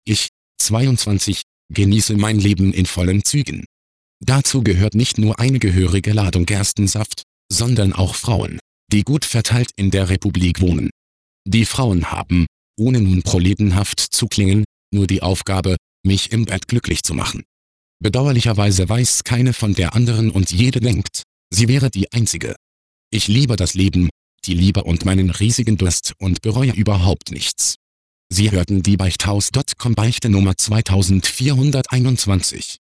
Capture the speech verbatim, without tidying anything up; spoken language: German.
Ich, zweiundzwanzig, genieße mein Leben in vollen Zügen. Dazu gehört nicht nur eine gehörige Ladung Gerstensaft, sondern auch Frauen, die gut verteilt in der Republik wohnen. Die Frauen haben, ohne nun proletenhaft zu klingen, nur die Aufgabe, mich im Bett glücklich zu machen. Bedauerlicherweise weiß keine von der anderen und jede denkt, sie wäre die einzige. Ich liebe das Leben, die Liebe und meinen riesigen Durst und bereue überhaupt nichts. Sie hörten die Beichthaus Punkt com Beichte Nummer zweitausendvierhunderteinundzwanzig.